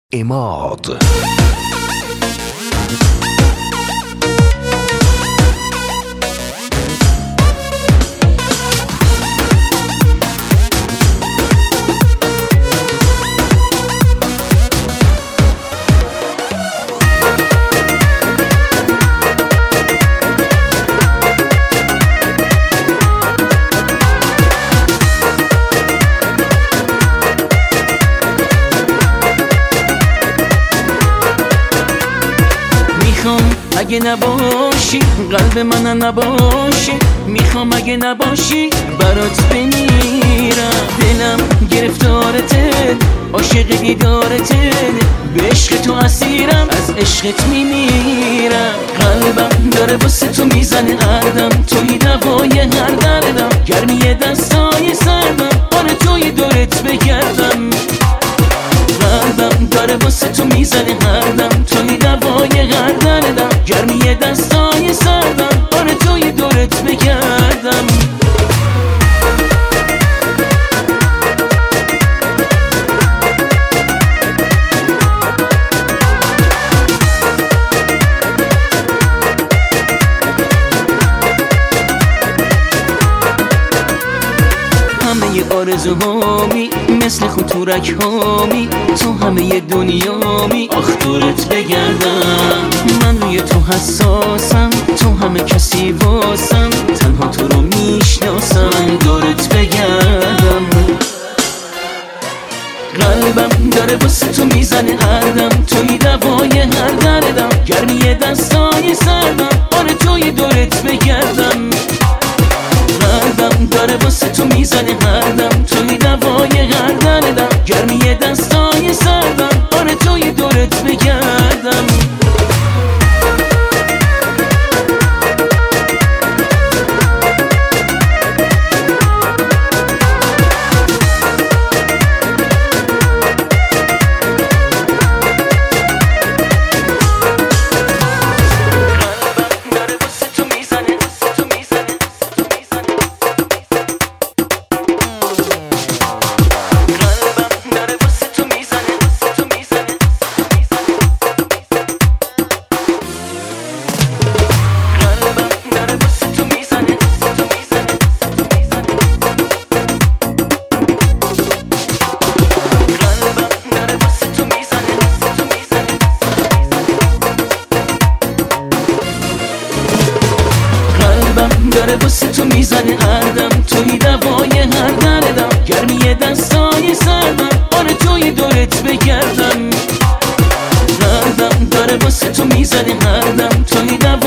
عماد. اگه نباشی قلب من نباشی، میخوام اگه نباشی برات بمیرم. دلم گرفتارته، عاشق دیدارته، به عشق تو اسیرم، از عشقت میمیرم. قلبم داره واسه تو میزنه هردم، توی دوای هر دردم، گرمی دستای سردم، آره توی دورت بگردم. قلبم داره واسه تو میزنه هردم، توی دوای هر دردم، گرمی دستای سردم، آره توی دورت بگردم. همه آرزوهامی مثل خطورک هامی، تو همه دنیامی، آخ دورت بگردم. من روی تو حساسم، تو همه کسی واسم، تنها تو رو میشناسم، دورت بگردم. قلبم داره واسه تو میزنه هردم، توی دوای هر دردم، گرمی دستای سردم، آره توی دورت بگردم. قلبم داره واسه تو میزنه هردم، توی دوای هر دردم، گرمی دستای سردم، آره توی دورت بگردم. داره واسه تو میزنه هردم، توی دوای هر دردم، گرمی دستای سردم، آره توی دورت بگردم. قلبم داره واسه تو میزنه هردم، توی دوای